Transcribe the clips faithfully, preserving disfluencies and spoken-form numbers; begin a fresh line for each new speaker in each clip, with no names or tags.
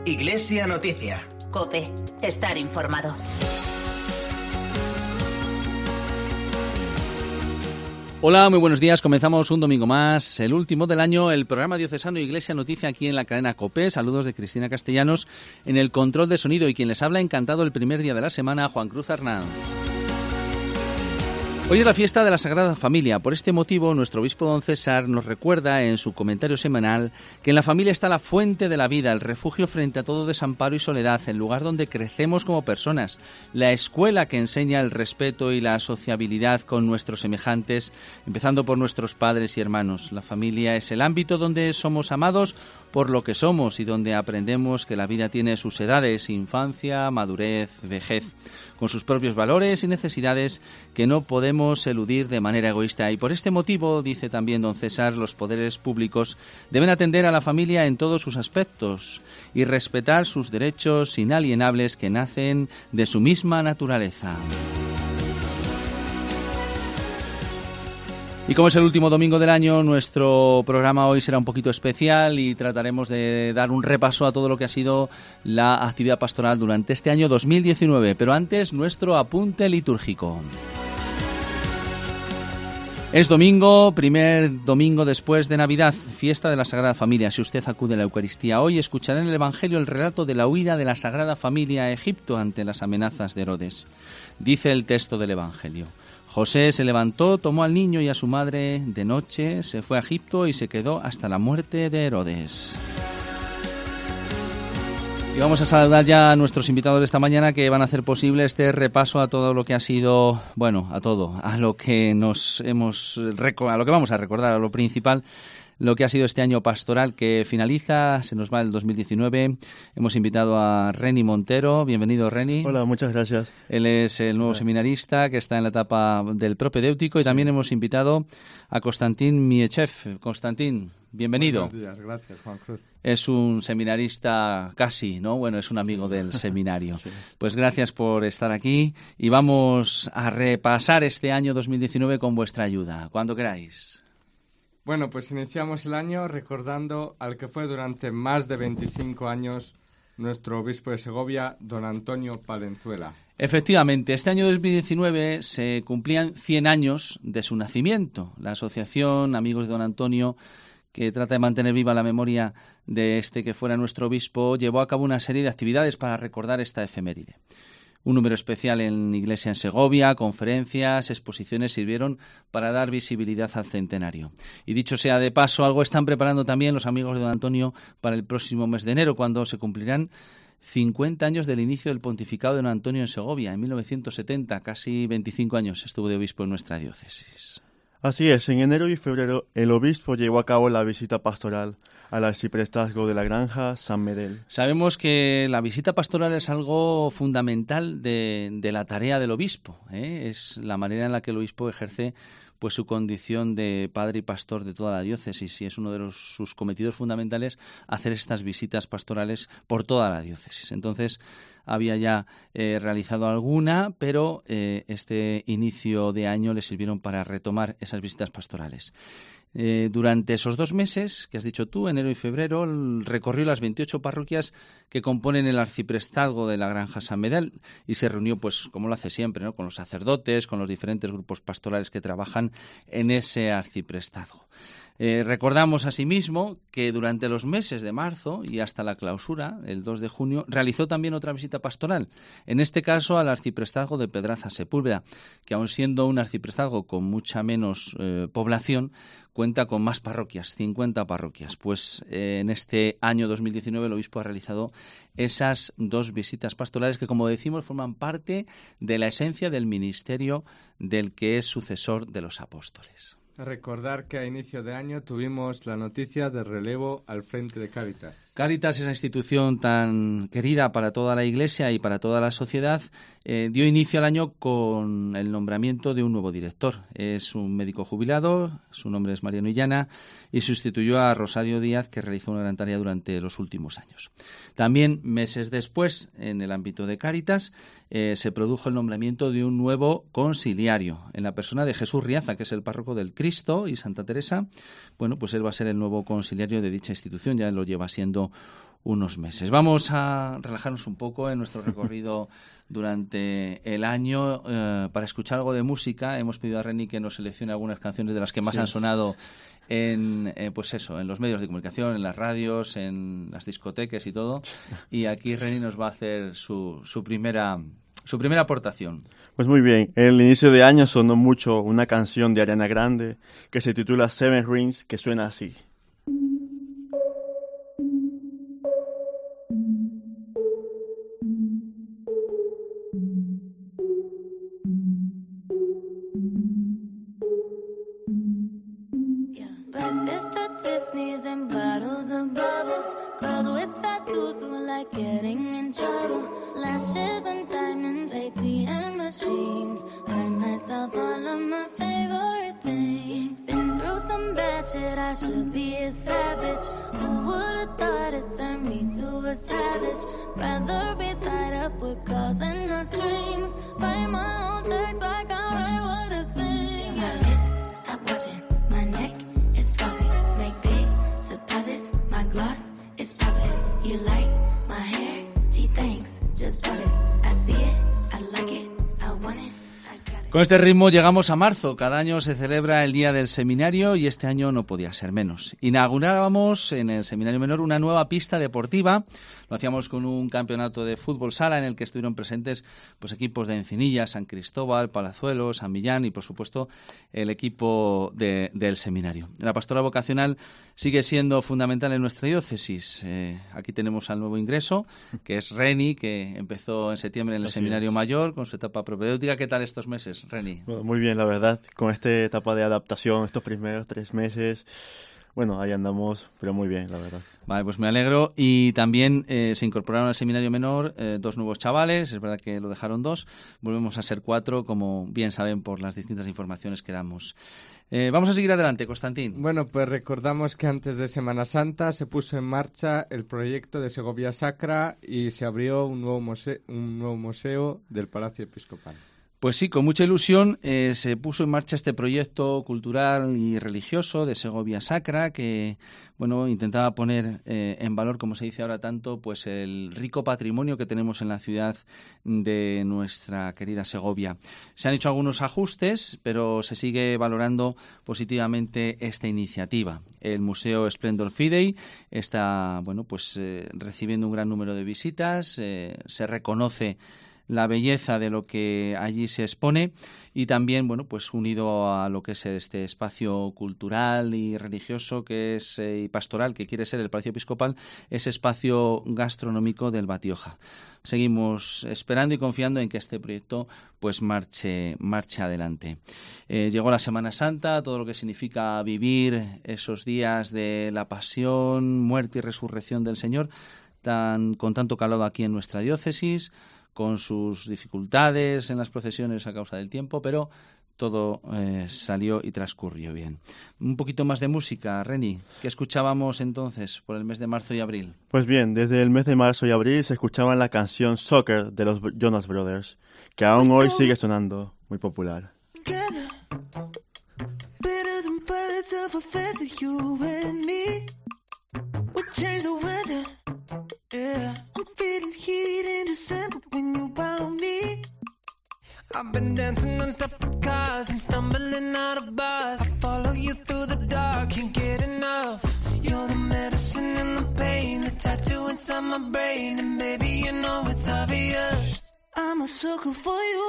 Iglesia Noticia.
COPE. Estar informado.
Hola, muy buenos días. Comenzamos un domingo más, el último del año, el programa diocesano Iglesia Noticia aquí en la cadena COPE. Saludos de Cristina Castellanos en el control de sonido y quien les habla, encantado el primer día de la semana, Juan Cruz Arnanz. Hoy es la fiesta de la Sagrada Familia. Por este motivo, nuestro obispo don César nos recuerda en su comentario semanal que en la familia está la fuente de la vida, el refugio frente a todo desamparo y soledad, el lugar donde crecemos como personas, la escuela que enseña el respeto y la sociabilidad con nuestros semejantes, empezando por nuestros padres y hermanos. La familia es el ámbito donde somos amados por lo que somos y donde aprendemos que la vida tiene sus edades, infancia, madurez, vejez, con sus propios valores y necesidades que no podemos eludir de manera egoísta. Y por este motivo, dice también don César, los poderes públicos deben atender a la familia en todos sus aspectos y respetar sus derechos inalienables que nacen de su misma naturaleza. Y como es el último domingo del año, nuestro programa hoy será un poquito especial y trataremos de dar un repaso a todo lo que ha sido la actividad pastoral durante este año dos mil diecinueve. Pero antes, nuestro apunte litúrgico. Es domingo, primer domingo después de Navidad, fiesta de la Sagrada Familia. Si usted acude a la Eucaristía hoy, escuchará en el Evangelio el relato de la huida de la Sagrada Familia a Egipto ante las amenazas de Herodes. Dice el texto del Evangelio: José se levantó, tomó al niño y a su madre de noche, se fue a Egipto y se quedó hasta la muerte de Herodes. Y vamos a saludar ya a nuestros invitados de esta mañana que van a hacer posible este repaso a todo lo que ha sido, bueno, a todo, a lo que nos hemos, a lo que vamos a recordar, a lo principal, lo que ha sido este año pastoral que finaliza, se nos va el dos mil diecinueve. Hemos invitado a Reni Montero. Bienvenido, Reni.
Hola, muchas gracias.
Él es el nuevo Hola. seminarista que está en la etapa del propedéutico y sí. También hemos invitado a Konstantin Miechev. Konstantin, bienvenido.
Buenos días, gracias, Juan Cruz.
Es un seminarista casi, ¿no? Bueno, es un amigo sí. del seminario. Sí. Pues gracias por estar aquí y vamos a repasar este año dos mil diecinueve con vuestra ayuda, cuando queráis.
Bueno, pues iniciamos el año recordando al que fue durante más de veinticinco años nuestro obispo de Segovia, don Antonio Palenzuela.
Efectivamente, este año dos mil diecinueve se cumplían cien años de su nacimiento. La asociación Amigos de don Antonio, que trata de mantener viva la memoria de este que fuera nuestro obispo, llevó a cabo una serie de actividades para recordar esta efeméride. Un número especial en Iglesia en Segovia, conferencias, exposiciones sirvieron para dar visibilidad al centenario. Y dicho sea de paso, algo están preparando también los amigos de don Antonio para el próximo mes de enero, cuando se cumplirán cincuenta años del inicio del pontificado de don Antonio en Segovia. En mil novecientos setenta, casi veinticinco años estuvo de obispo en nuestra diócesis.
Así es, en enero y febrero el obispo llevó a cabo la visita pastoral al arciprestazgo de la Granja San Medel.
Sabemos que la visita pastoral es algo fundamental de, de la tarea del obispo, ¿eh? Es la manera en la que el obispo ejerce pues su condición de padre y pastor de toda la diócesis, y es uno de los, sus cometidos fundamentales hacer estas visitas pastorales por toda la diócesis. Entonces, había ya eh, realizado alguna, pero eh, este inicio de año le sirvieron para retomar esas visitas pastorales. Eh, durante esos dos meses, que has dicho tú, enero y febrero, recorrió las veintiocho parroquias que componen el arciprestazgo de la Granja San Medel y se reunió, pues como lo hace siempre, ¿no?, con los sacerdotes, con los diferentes grupos pastorales que trabajan en ese arciprestazgo. Eh, recordamos asimismo que durante los meses de marzo y hasta la clausura, el dos de junio, realizó también otra visita pastoral, en este caso al arciprestazgo de Pedraza Sepúlveda, que aun siendo un arciprestazgo con mucha menos eh, población, cuenta con más parroquias, cincuenta parroquias. Pues eh, en este año dos mil diecinueve el obispo ha realizado esas dos visitas pastorales que, como decimos, forman parte de la esencia del ministerio del que es sucesor de los apóstoles.
Recordar que a inicio de año tuvimos la noticia de relevo al frente de Cáritas.
Cáritas, esa institución tan querida para toda la Iglesia y para toda la sociedad, eh, dio inicio al año con el nombramiento de un nuevo director. Es un médico jubilado, su nombre es Mariano Illana, y sustituyó a Rosario Díaz, que realizó una gran tarea durante los últimos años. También, meses después, en el ámbito de Cáritas, eh, se produjo el nombramiento de un nuevo consiliario, en la persona de Jesús Riaza, que es el párroco del Cristo y Santa Teresa. Bueno, pues él va a ser el nuevo consiliario de dicha institución, ya lo lleva siendo unos meses. Vamos a relajarnos un poco en nuestro recorrido durante el año eh, para escuchar algo de música. Hemos pedido a Reni que nos seleccione algunas canciones de las que más sí. han sonado en eh, pues eso, en los medios de comunicación, en las radios, en las discotecas y todo. Y aquí Reni nos va a hacer su, su primera su primera aportación.
Pues muy bien, en el inicio de año sonó mucho una canción de Ariana Grande que se titula Seven Rings, que suena así.
Tiffany's and bottles of bubbles. Girls with tattoos who like getting in trouble. Lashes and diamonds, A T M machines. Buy myself all of my favorite things. Been through some bad shit, I should be a savage. Who would've thought it turned me to a savage? Rather be tied up with calls and not strings. Write my own checks like I write what I sing. Yeah, miss, stop watching my neck. Gloss is poppin'. You like my hair? Gee, thanks. Just bought it. I see it. I like it. I want it.
Con este ritmo llegamos a marzo. Cada año se celebra el Día del Seminario y este año no podía ser menos. Inaugurábamos en el Seminario Menor una nueva pista deportiva. Lo hacíamos con un campeonato de fútbol sala en el que estuvieron presentes pues equipos de Encinilla, San Cristóbal, Palazuelos, San Millán y por supuesto el equipo de, del seminario. La pastoral vocacional sigue siendo fundamental en nuestra diócesis. Eh, aquí tenemos al nuevo ingreso, que es Reni, que empezó en septiembre en el Así Seminario es. Mayor con su etapa propedéutica. ¿Qué tal estos meses, Reni?
Bueno, muy bien, la verdad. Con esta etapa de adaptación, estos primeros tres meses, bueno, ahí andamos, pero muy bien, la verdad.
Vale, pues me alegro. Y también eh, se incorporaron al Seminario Menor eh, dos nuevos chavales. Es verdad que lo dejaron dos. Volvemos a ser cuatro, como bien saben por las distintas informaciones que damos. Eh, vamos a seguir adelante, Constantín.
Bueno, pues recordamos que antes de Semana Santa se puso en marcha el proyecto de Segovia Sacra y se abrió un nuevo museo, un nuevo museo del Palacio Episcopal.
Pues sí, con mucha ilusión eh, se puso en marcha este proyecto cultural y religioso de Segovia Sacra que, bueno, intentaba poner eh, en valor, como se dice ahora tanto, pues el rico patrimonio que tenemos en la ciudad de nuestra querida Segovia. Se han hecho algunos ajustes, pero se sigue valorando positivamente esta iniciativa. El Museo Splendor Fidei está, bueno, pues eh, recibiendo un gran número de visitas, eh, se reconoce la belleza de lo que allí se expone y también, bueno, pues unido a lo que es este espacio cultural y religioso que es eh, y pastoral que quiere ser el Palacio Episcopal, ese espacio gastronómico del Batioja. Seguimos esperando y confiando en que este proyecto pues marche, marche adelante. Eh, llegó la Semana Santa, todo lo que significa vivir esos días de la pasión, muerte y resurrección del Señor, tan, con tanto calado aquí en nuestra diócesis, con sus dificultades en las procesiones a causa del tiempo, pero todo eh, salió y transcurrió bien. Un poquito más de música, Reni. ¿Qué escuchábamos entonces por el mes de marzo y abril?
Pues bien, desde el mes de marzo y abril se escuchaba la canción Soccer de los Jonas Brothers, que aún hoy sigue sonando muy popular.
We change the weather, yeah. I'm feeling heat in December when you found me. I've been dancing on top of cars and stumbling out of bars. I follow you through the dark, can't get enough. You're the medicine and the pain, the tattoo inside my brain. And baby, you know it's obvious, I'm a sucker for you.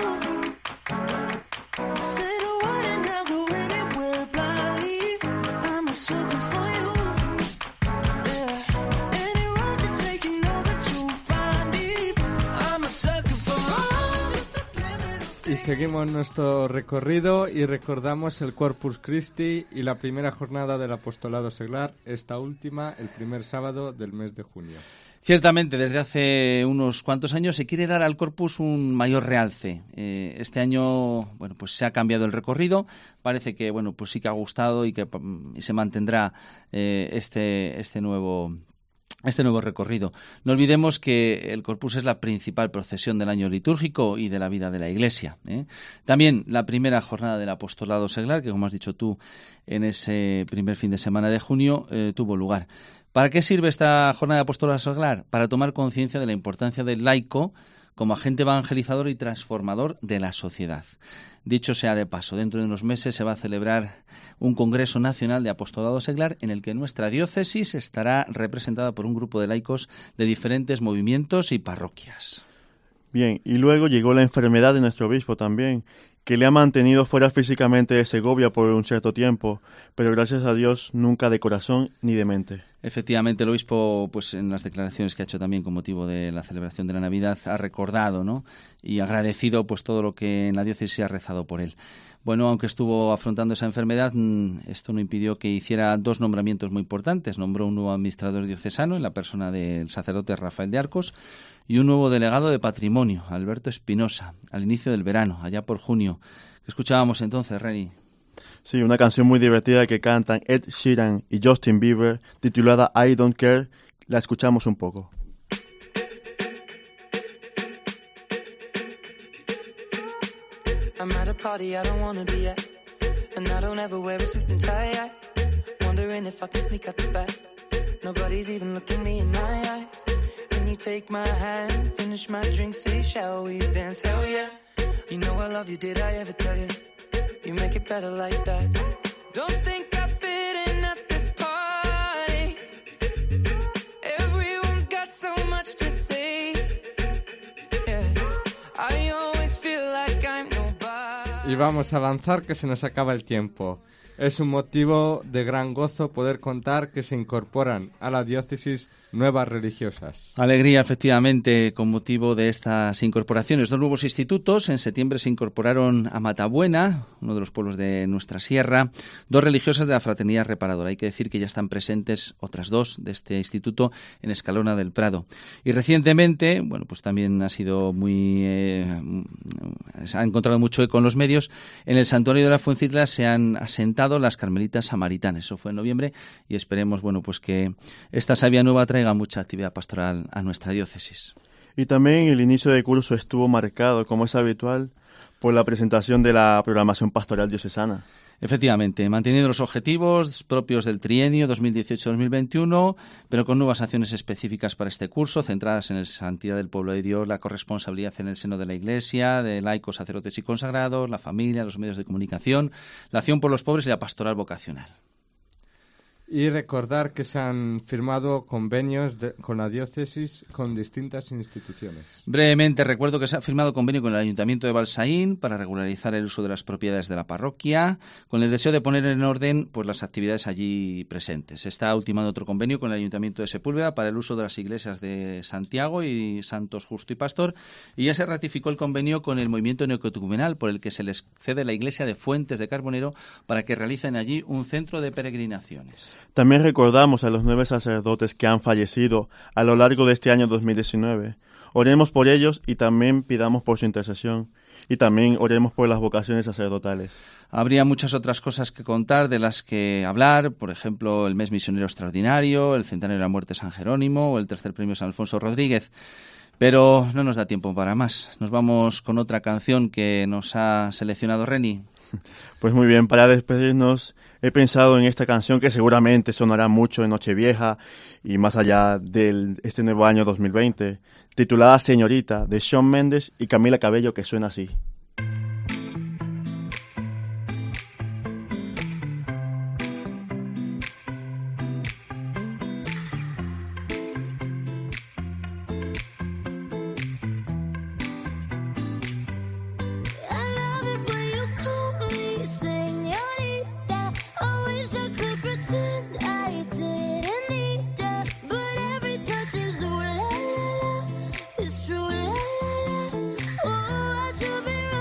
Say the word and I'll go anywhere blindly. I'm a sucker for you.
Y seguimos nuestro recorrido y recordamos el Corpus Christi y la primera jornada del apostolado seglar, esta última el primer sábado del mes de junio.
Ciertamente, desde hace unos cuantos años se quiere dar al Corpus un mayor realce. Eh, este año, bueno, pues se ha cambiado el recorrido. Parece que, bueno, pues sí que ha gustado y que y se mantendrá eh, este este nuevo este nuevo recorrido. No olvidemos que el Corpus es la principal procesión del año litúrgico y de la vida de la Iglesia, ¿eh? También la primera jornada del apostolado seglar, que como has dicho tú, en ese primer fin de semana de junio eh, tuvo lugar. ¿Para qué sirve esta jornada de apostolado seglar? Para tomar conciencia de la importancia del laico como agente evangelizador y transformador de la sociedad. Dicho sea de paso, dentro de unos meses se va a celebrar un Congreso Nacional de Apostolado Seglar en el que nuestra diócesis estará representada por un grupo de laicos de diferentes movimientos y parroquias.
Bien, y luego llegó la enfermedad de nuestro obispo también, que le ha mantenido fuera físicamente de Segovia por un cierto tiempo, pero gracias a Dios nunca de corazón ni de mente.
Efectivamente, el obispo, pues en las declaraciones que ha hecho también con motivo de la celebración de la Navidad, ha recordado, ¿no?, y agradecido pues todo lo que en la diócesis se ha rezado por él. Bueno, aunque estuvo afrontando esa enfermedad, esto no impidió que hiciera dos nombramientos muy importantes. Nombró un nuevo administrador diocesano en la persona del sacerdote Rafael de Arcos y un nuevo delegado de patrimonio, Alberto Espinosa, al inicio del verano, allá por junio. ¿Qué escuchábamos entonces, Reni?
Sí, una canción muy divertida que cantan Ed Sheeran y Justin Bieber, titulada I Don't Care. La escuchamos un poco.
I'm at a party I don't wanna be at, and I don't ever wear a suit and tie. I wondering if I can sneak out the back. Nobody's even looking me in my eyes. When you take my hand, finish my drink, say shall we dance? Hell yeah. You know I love you, did I ever tell you? You make it better like that. Don't think I fit in at this party. Everyone's got so much to say. Yeah. I always feel like I'm nobody.
Y vamos a avanzar, que se nos acaba el tiempo. Es un motivo de gran gozo poder contar que se incorporan a la diócesis nuevas religiosas.
Alegría, efectivamente, con motivo de estas incorporaciones. Dos nuevos institutos. En septiembre se incorporaron a Matabuena, uno de los pueblos de nuestra sierra, dos religiosas de la Fraternidad Reparadora. Hay que decir que ya están presentes otras dos de este instituto en Escalona del Prado. Y recientemente, bueno, pues también ha sido muy... Eh, se ha encontrado mucho eco en los medios. En el Santuario de la Fuencitla se han asentado las Carmelitas Samaritanas. Eso fue en noviembre y esperemos, bueno, pues que esta savia nueva traiga mucha actividad pastoral a nuestra diócesis.
Y también el inicio de curso estuvo marcado, como es habitual, por la presentación de la programación pastoral diocesana.
Efectivamente, manteniendo los objetivos propios del trienio dos mil dieciocho dos mil veintiuno, pero con nuevas acciones específicas para este curso, centradas en la santidad del pueblo de Dios, la corresponsabilidad en el seno de la Iglesia, de laicos, sacerdotes y consagrados, la familia, los medios de comunicación, la acción por los pobres y la pastoral vocacional.
Y recordar que se han firmado convenios de, con la diócesis con distintas instituciones.
Brevemente recuerdo que se ha firmado convenio con el Ayuntamiento de Balsaín para regularizar el uso de las propiedades de la parroquia, con el deseo de poner en orden pues las actividades allí presentes. Se está ultimando otro convenio con el Ayuntamiento de Sepúlveda para el uso de las iglesias de Santiago y Santos Justo y Pastor, y ya se ratificó el convenio con el movimiento neocatecumenal por el que se les cede la iglesia de Fuentes de Carbonero para que realicen allí un centro de peregrinaciones.
También recordamos a los nueve sacerdotes que han fallecido a lo largo de este año dos mil diecinueve. Oremos por ellos y también pidamos por su intercesión. Y también oremos por las vocaciones sacerdotales.
Habría muchas otras cosas que contar, de las que hablar, por ejemplo, el mes misionero extraordinario, el centenario de la muerte de San Jerónimo o el tercer premio San Alfonso Rodríguez. Pero no nos da tiempo para más. Nos vamos con otra canción que nos ha seleccionado Reni.
Pues muy bien, para despedirnos he pensado en esta canción que seguramente sonará mucho en Nochevieja y más allá de este nuevo año dos mil veinte, titulada Señorita, de Shawn Mendes y Camila Cabello, que suena así.
To be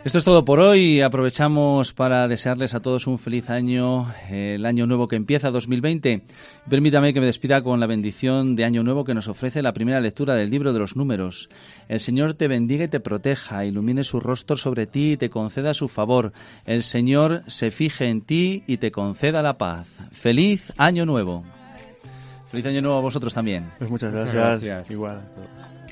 Esto es todo por hoy. Aprovechamos para desearles a todos un feliz año, el año nuevo que empieza, dos mil veinte. Permítame que me despida con la bendición de año nuevo que nos ofrece la primera lectura del libro de los Números. El Señor te bendiga y te proteja, ilumine su rostro sobre ti y te conceda su favor. El Señor se fije en ti y te conceda la paz. ¡Feliz año nuevo! Feliz año nuevo a vosotros también.
Pues muchas gracias.
Muchas gracias.
Igual.